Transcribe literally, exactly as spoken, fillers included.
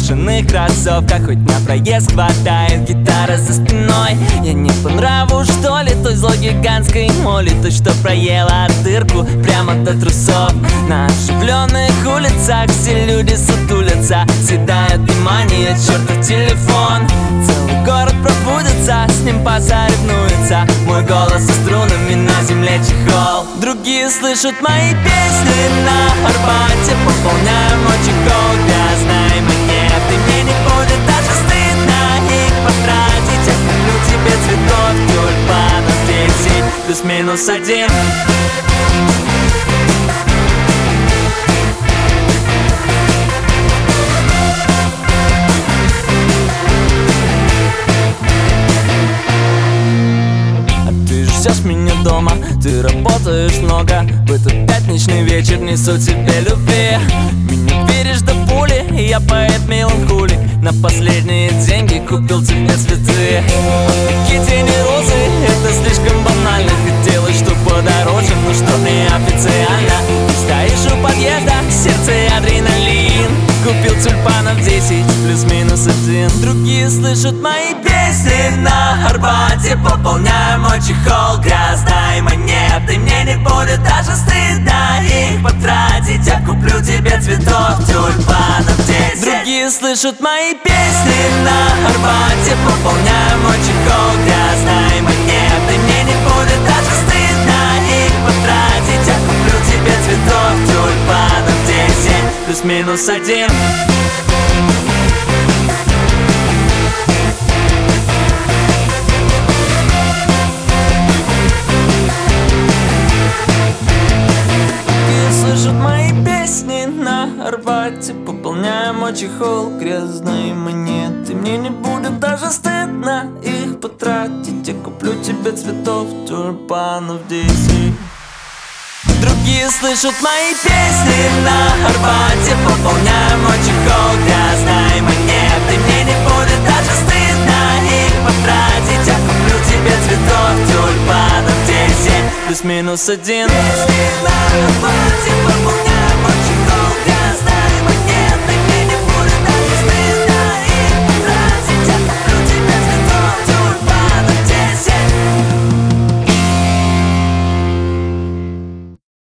кожаных кроссовках, хоть на проезд хватает, гитара за спиной. Я не по нраву, что ли, той злой гигантской моли, той, что проела дырку прямо до трусов. На оживленных улицах все люди сутулятся, съедают внимание чертов телефон. Целый город пробудится, с ним посоревнуется, мой голос со струнами на земле чехол. Другие слышат мои песни на Арбате, пополняем мой чехол грязной монеты. Мне не будет даже стыдно их потратить. Я куплю тебе цветов, тюльпанов десять, плюс-минус один. Ждешь меня дома, ты работаешь много, в этот пятничный вечер несу тебе любви. Меня веришь до пули, я поэт меланхолик, на последние деньги купил тебе цветы. Такие тени розы, это слишком банально. Хотелось, чтоб подороже, но что неофициально. Ты стоишь у подъезда, сердце адреналин. Купил тюльпанов десять, плюс-минус один. Другие слышат мои песни на Арбате, пополняю мой чехол грязной монеты. Мне не будет даже стыдно их потратить. Я куплю тебе цветов, тюльпанов десять. Другие слышат мои песни на Арбате, пополняю мой чехол грязной монеты. Мне не будет даже стыдно их потратить. Я куплю тебе цветов, тюльпанов десять, плюс-минус один. Слышат мои песни на Арбате, пополняю мой чехол грязной монеты. Мне не будет даже стыдно их потратить. Я куплю тебе цветов, тюльпанов десять. Другие слышат мои песни на Арбате, пополняю мой чехол грязной монеты. Мне не будет даже стыдно их потратить. Я куплю тебе цветов, тюльпанов десять, плюс-минус один. Песни на Арбате, пополняю